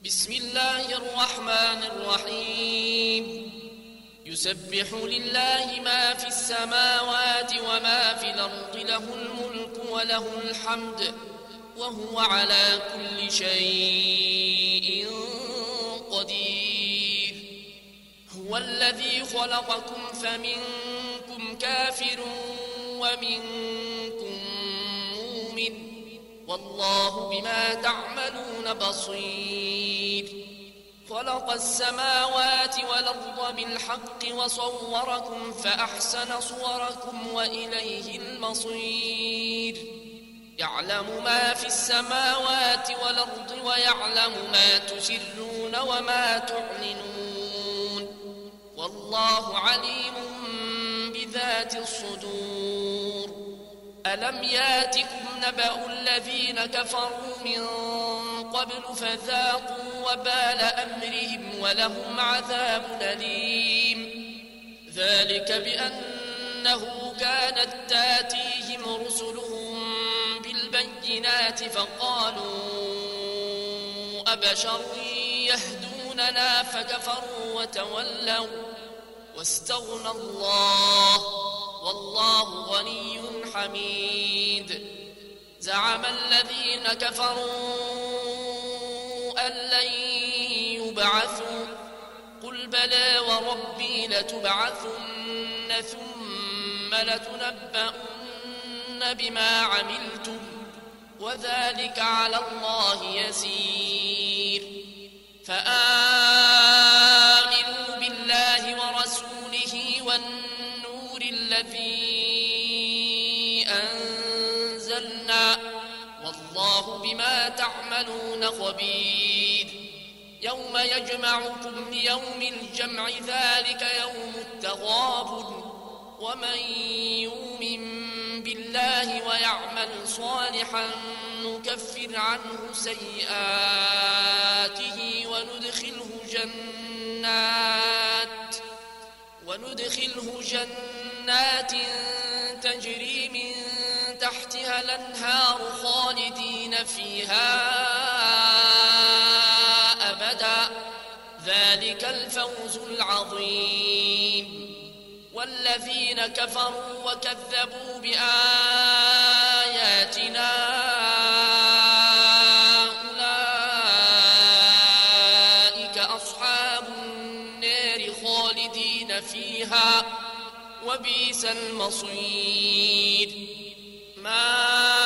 بسم الله الرحمن الرحيم يسبح لله ما في السماوات وما في الأرض له الملك وله الحمد وهو على كل شيء قدير هو الذي خلقكم فمنكم كافر ومنكم مؤمن والله بما تعملون بصير خلق السماوات والأرض بالحق وصوركم فأحسن صوركم وإليه المصير يعلم ما في السماوات والأرض ويعلم ما تسرون وما تعلنون والله عليم بذات الصدور ألم ياتكم نبأ الذين كفروا من قبل فذاقوا وبال أمرهم ولهم عذاب أليم ذلك بأنه كانت تاتيهم رسلهم بالبينات فقالوا أبشر يهدوننا فكفروا وتولوا واستغنى الله والله غني حميد زعم الذين كفروا أن لن يبعثوا قل بلى وربي لتبعثن ثم لتنبؤن بما عملتم وذلك على الله يسير فآمنوا بالله ورسوله والنور الذي أنزلنا والله بما تعملون خبير يوم يجمعكم ليوم الجمع ذلك يوم التغابن ومن يؤمن بالله ويعمل صالحا نكفر عنه سيئاته وندخله جنات تجري من تحتها الأنهار خالدين فيها أبدا ذلك الفوز العظيم والذين كفروا وكذبوا بآياتنا أولئك أصحاب النار خالدين فيها وبئس المصير ما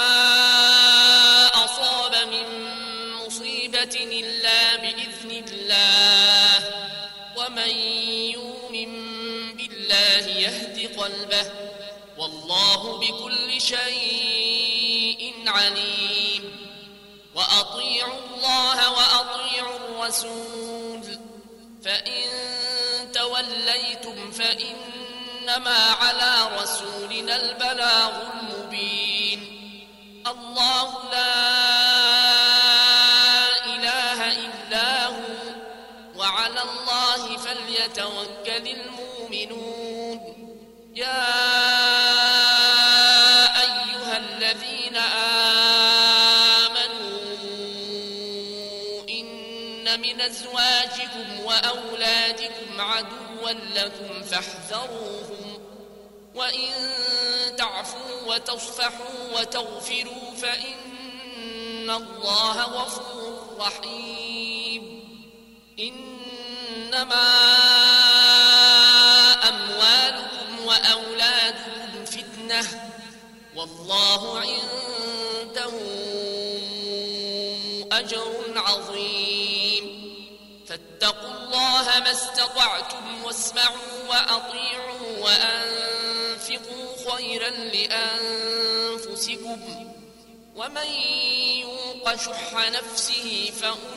أصاب من مصيبة إلا بإذن الله ومن يؤمن بالله يهد قلبه والله بكل شيء عليم وأطيعوا الله وأطيعوا الرسول فإن توليتم فإنما على رسولنا البلاغ المبين الله لا إله إلا هو وعلى الله فليتوكل المؤمنون يا أيها الذين آمنوا إن من أزواجكم وأولادكم عدوا لكم فاحذروهم وإن تعفوا وتصفحوا وتغفروا فإن الله غفور رحيم إنما أموالكم وأولادكم فتنة والله عنده أجر عظيم فاتقوا الله ما استطعتم واسمعوا وأطيعوا وأنفقوا خيرا لأنفسكم ومن يوق شح نفسه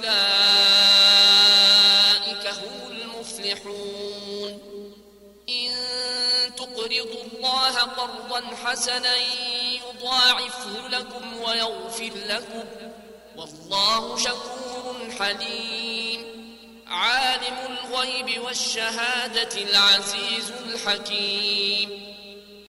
فأولئك هم المفلحون إن تقرضوا الله قرضا حسنا يضاعفه لكم ويغفر لكم والله شكور حليم عالم الغيب والشهادة العزيز الحكيم